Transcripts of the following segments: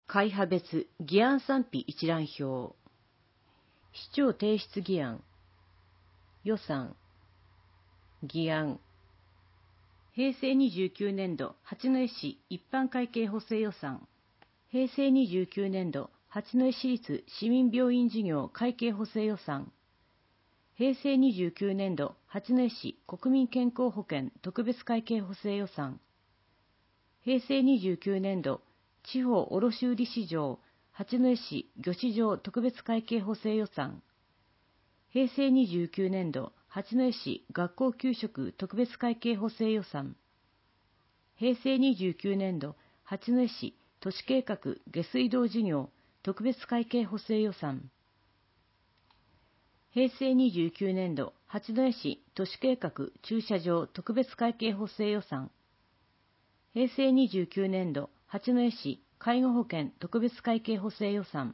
会派別議案賛否一覧表。市長提出議案。予算。議案。平成29年度八戸市一般会計補正予算。平成29年度八戸市立市民病院事業会計補正予算。平成29年度八戸市国民健康保険特別会計補正予算。平成29年度地方卸売市場八戸市魚市場特別会計補正予算。平成29年度八戸市学校給食特別会計補正予算。平成29年度八戸市都市計画下水道事業特別会計補正予算。平成29年度八戸市都市計画駐車場特別会計補正予算。平成29年度八戸市介護保険特別会計補正予算。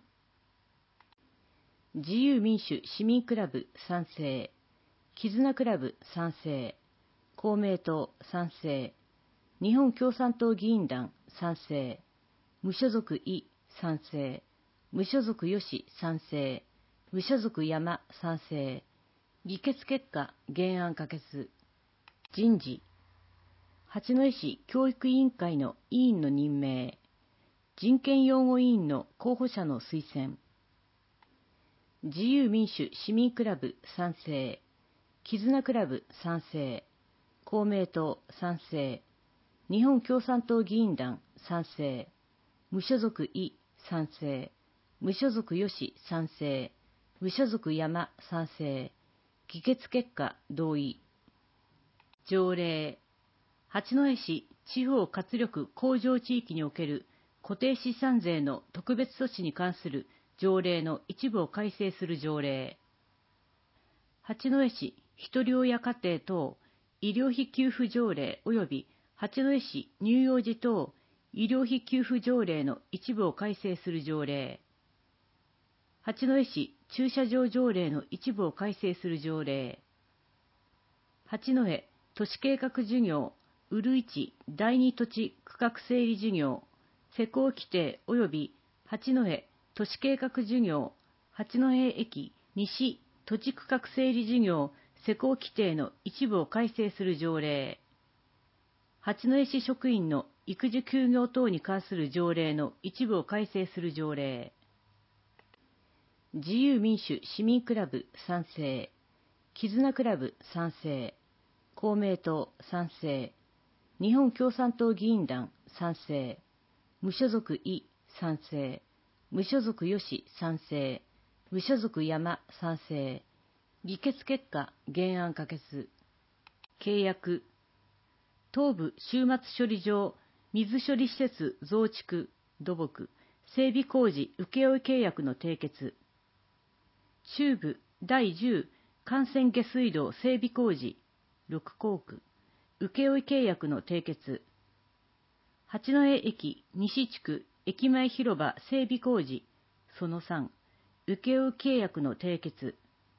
自由民主市民クラブ賛成。絆クラブ賛成。公明党賛成。日本共産党議員団賛成。無所属伊賛成。無所属吉賛成。無所属山賛成。議決結果原案可決。人事。八戸市教育委員会の委員の任命。人権擁護委員の候補者の推薦。自由民主市民クラブ賛成。絆クラブ賛成。公明党賛成。日本共産党議員団賛成。無所属伊賛成。無所属吉賛成。無所属山賛成。議決結果同意。条例。八戸市地方活力向上地域における固定資産税の特別措置に関する条例の一部を改正する条例。八戸市ひとり親家庭等医療費給付条例及び八戸市乳幼児等医療費給付条例の一部を改正する条例。八戸市駐車場条例の一部を改正する条例。八戸都市計画事業うるいち第二土地区画整理事業施行規定及び八戸都市計画事業八戸駅西土地区画整理事業施行規定の一部を改正する条例。八戸市職員の育児休業等に関する条例の一部を改正する条例。自由民主市民クラブ賛成。絆クラブ賛成。公明党賛成。日本共産党議員団賛成。無所属伊賛成。無所属吉賛成。無所属山賛成。議決結果原案可決。契約。東部終末処理場水処理施設増築土木整備工事請負契約の締結。中部第10幹線下水道整備工事6工区請負契約の締結。八戸駅西地区駅前広場整備工事その3請負契約の締結。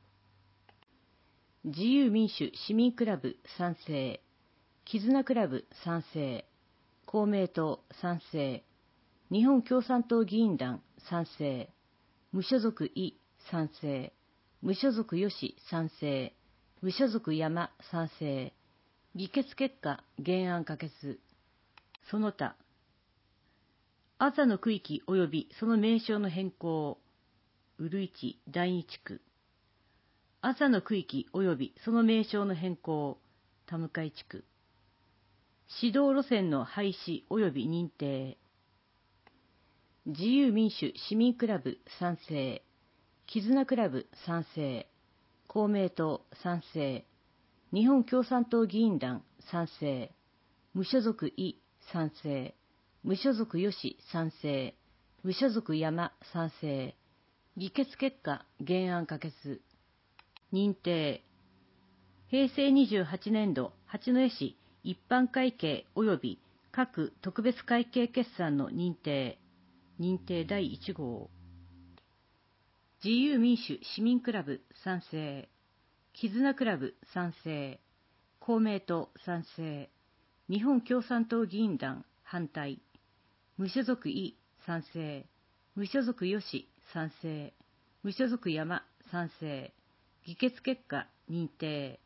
自由民主市民クラブ賛成。絆クラブ賛成。公明党賛成。日本共産党議員団賛成。無所属伊賛成。無所属吉賛成。無所属山賛成。議決結果原案可決。その他あざの区域及びその名称の変更。うるいち第二地区。あざの区域及びその名称の変更。田向地区。指導路線の廃止及び認定。自由民主市民クラブ賛成。絆クラブ賛成。公明党賛成。日本共産党議員団賛成。無所属伊賛成。無所属吉賛成。無所属山賛成。議決結果原案可決。認定。平成28年度八戸市一般会計及び各特別会計決算の認定。認定第1号。自由民主市民クラブ賛成。絆クラブ賛成。公明党賛成。日本共産党議員団反対。無所属伊賛成。無所属よし、賛成。無所属山、賛成。議決結果、認定。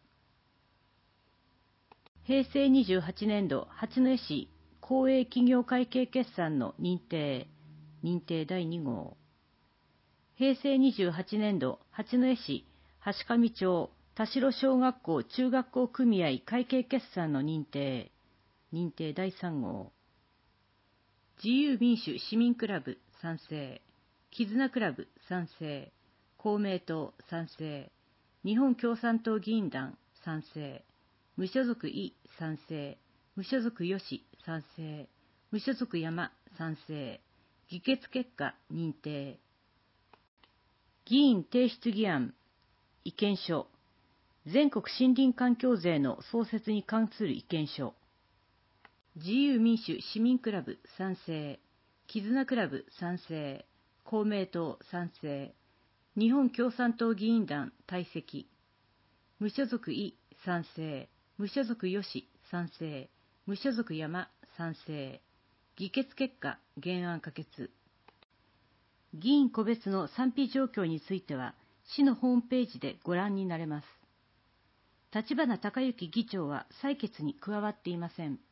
平成28年度八戸市公営企業会計決算の認定。認定第2号。平成28年度八戸市橋上町田代小学校中学校組合会計決算の認定。認定第3号。自由民主市民クラブ賛成。絆クラブ賛成。公明党賛成。日本共産党議員団賛成。無所属井賛成。無所属吉賛成。無所属山賛成。議決結果認定。議員提出議案。意見書。全国森林環境税の創設に関する意見書。自由民主市民クラブ賛成。絆クラブ賛成。公明党賛成。日本共産党議員団退席。無所属井賛成。無所属吉賛成。無所属山賛成。議決結果原案可決。議員個別の賛否状況については市のホームページでご覧になれます。立花孝之議長は採決に加わっていません。